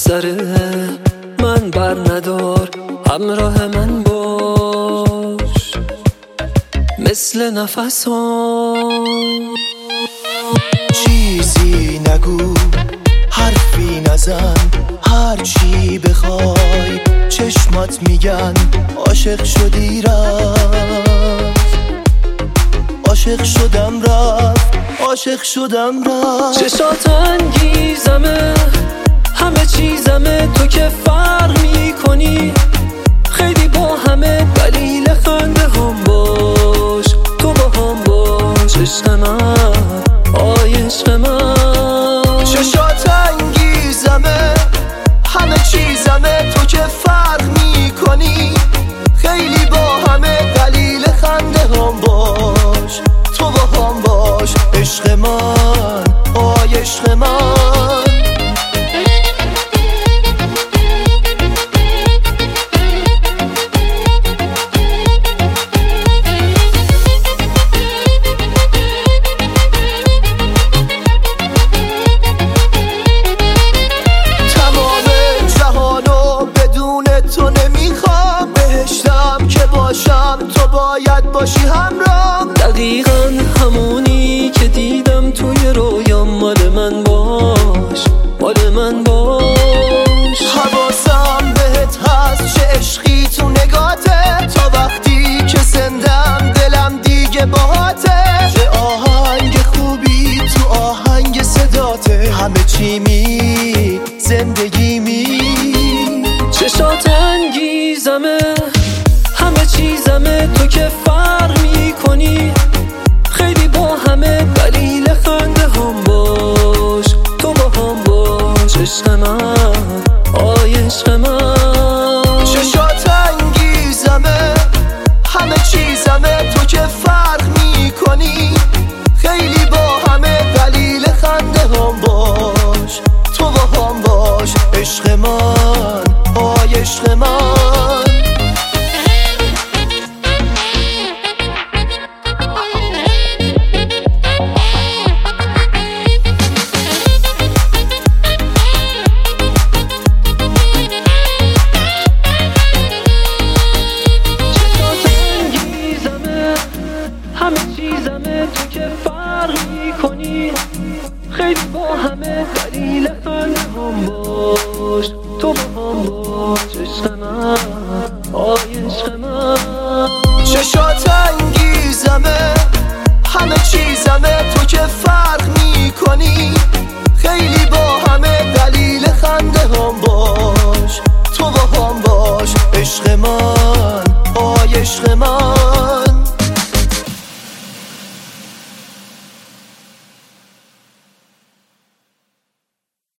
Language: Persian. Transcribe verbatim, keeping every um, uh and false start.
سر من بر ندار، همراه من باش مثل نفس ها. چیزی نگو، حرفی نزن، هر چی بخوای چشمات میگن عاشق شدی رفت، عاشق شدم رفت، عاشق شدم رفت. چشات انگیزمه، همه چیزمه، تو که فرق میکنی خیلی با همه، دلیل خنده هم باش، تو با هم باش عشق من، آی عشق من. چشات انگیزمه، همه چیزمه، تو که فرق میکنی خیلی با همه، دلیل خنده هم باش، تو با هم باش عشق من، آی عشق من. تو باید باشی همراه، دقیقاً همونی که دیدم توی رویام، مال من باش، مال من باش. حواسم بهت هست، چه عشقی تو نگاته، تا وقتی که زندم دلم دیگه باهاته، چه آهنگ خوبی تو آهنگ صداته، همه چی می زندگی می. چشات انگیزمه، همه چیزمه، تو که فرق میکنی خیلی با همه، دلیل خنده هم باش، تو با هم باش عشق من، آی عشق من. چشات انگیزمه، همه چیزمه، تو که فرق میکنی خیلی با همه، دلیل خنده هم باش، تو با هم باش عشق من، آی عشق من. همه چیزمه، تو که فرق میکنی خیلی با همه، دلیل خنده هم باش، تو با هم باش عشق من، آی عشق من. چشات